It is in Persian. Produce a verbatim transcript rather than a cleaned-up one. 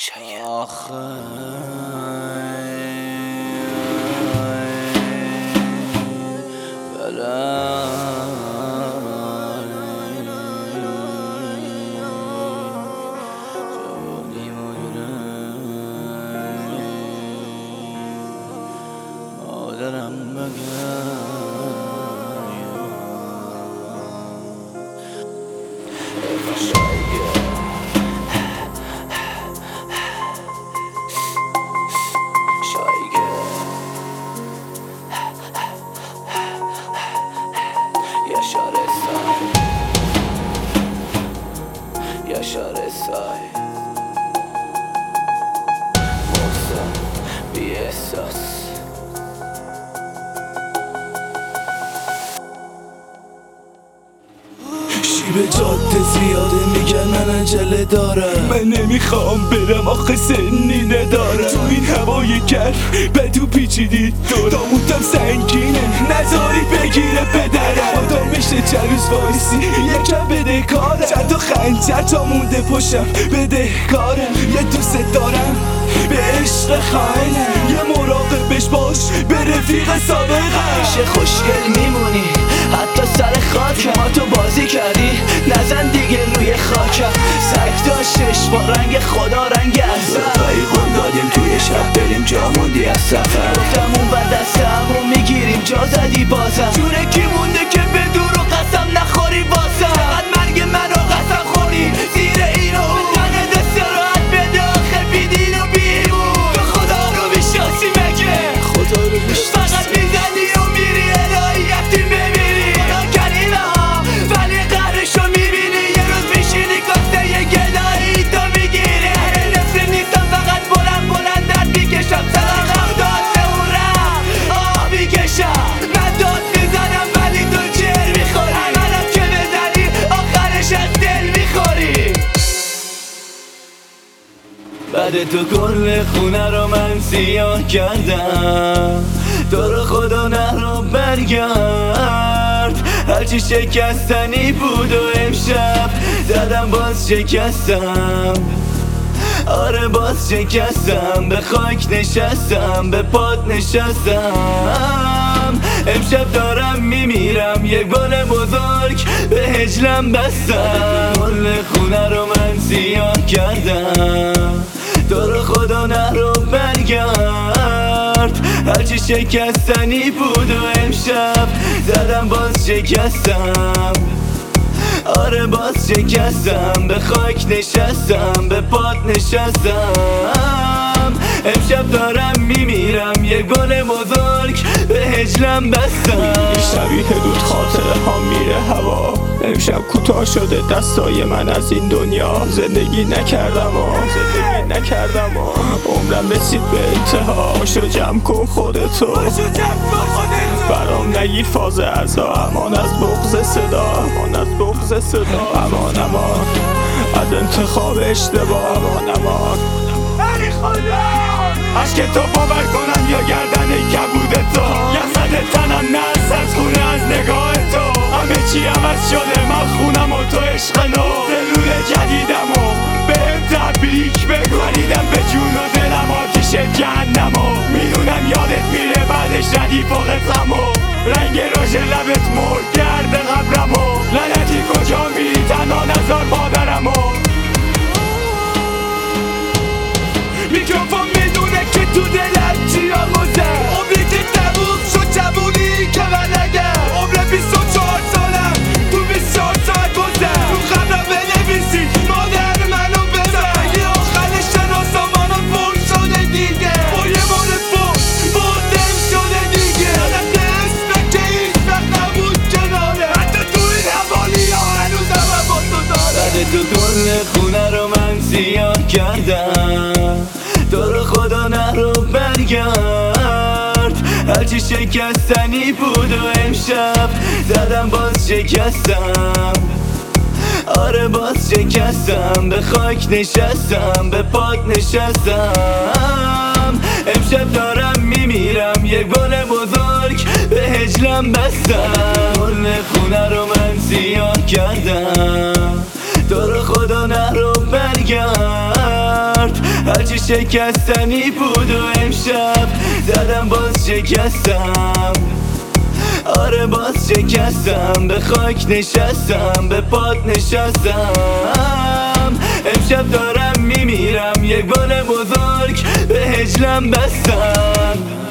آخه مادرم بگم Yaşar Esay محسن بی احساس شیب جاده زیاده میگن من عجله دارم، من نمیخوام برم آخه سنی ندارم. تو این هوای گرم بدو پیچیدی دورم، داموتم سنگینه نذاری بگیره پدرم. آدم بشه چند روز وایسی یکم بده کارم، چند تا خنجر تا مونده پشم بده کارم. یه دوست دارم به عشق خواهنم، یه مراقبش باش به رفیق سابقم. میشه خوشگل میمونی حتی سر خاکم، ما تو بازی کردی نزن دیگه روی خاکم. سگ داشتش با رنگ خدا رنگ ازم، رایقون دادیم توی شب بریم جا موندی از سفر. گفتم اون بر دست همون میگیریم جا زدی بازم. جونه کی مونده که به دور و قسم نخوری بازم. فقط مرگ من رو قسم خوری زیر این و اون، تنه دست راحت بده آخه بیدین و بیمون. تو خدا رو بیشناسی مگه خدا رو بیشناسی؟ فقط میزنی و میری الهی یکی بمیری. خدا کریمه ها ولی قهرشو میبینی، یه روز میشینی کاسته یه گدایی تو میگیری. هر نفر نیستم فقط بلند بلند درد میکشم، سلام داد اون رم آه میکشم. من داد میزنم ولی تو چهر میخوری، منم که بزنی آخرش از دل میخوری. بعد تو کل خونه رو من سیاه کردم، تو رو خدا نرو برگرد. هرچی شکستنی بود و امشب زدم باز شکستم. آره باز شکستم، به خاک نشستم به پات نشستم. امشب دارم میمیرم یک بال بزرگ به هجلم بستم. کل خونه رو من سیاه کردم، تو رو خدا نرو برگرد. هرچی شکستنی بود و امشب زدم باز شکستم. آره باز شکستم، به خاک نشستم به پات نشستم. امشب دارم میمیرم یک گل بزرگ به هجلم بستم. شبیه دود خاطره ها میره هوا، امشب کوتاه شده دستای من از این دنیا. زندگی نکردم و زندگی نکردم و عمرم رسید به انتها. شو جمع کن خودتو برام نگیر فاز ازا. امان از بغض صدا، امان از بغض صدا. امان امان از انتخاب اشتباه، امان امان عشق تو باور کنم یا گردن کبود تو، یا صد تنم نه از خونه از نگاه تو. همه چی عوض شده من خونم و تو عشق نو. سلول جدیدم و به هم تبریک بگو، خریدم به جون و دلم آتیش جهنم و میدونم یادت میره بعدش ردی فوق غمو. رنگ رژ لبت مرد گرد قبرمو، لعنتی کجا میری تنها نذار مادرمو. میکروفون میدونه که تو دلت چی آموزه، عمری که تموم شد جوونی که من نگه. عمر بیست و چهار سالم تو بیست و چهار ساعت بوزه، تو خبرم بنویسی مادر منو بزن. اگه آخرش شناسم منو پر شده دیگه، با یه مورد پر بردم شده دیگه. یادم اسم که هیچ وقت نبود کناره، حتی تو این حوالی ها هنوزم هم با تو داره. بعد تو کل خونه رو من سیاه کردم، تو رو خدا نرو برگرد. هرچی شکستنی بود و امشب زدم باز شکستم. آره باز شکستم، به خاک نشستم به پات نشستم. امشب دارم میمیرم یک گل بزرگ به هجلم بستم. کل خونه رو من سیاه کردم، تو رو خدا نرو برگرد. هرچی شکستنی بود و امشب زدم باز شکستم. آره باز شکستم، به خاک نشستم، به پات نشستم. امشب دارم میمیرم، یه گل بزرگ به هجلم بستم.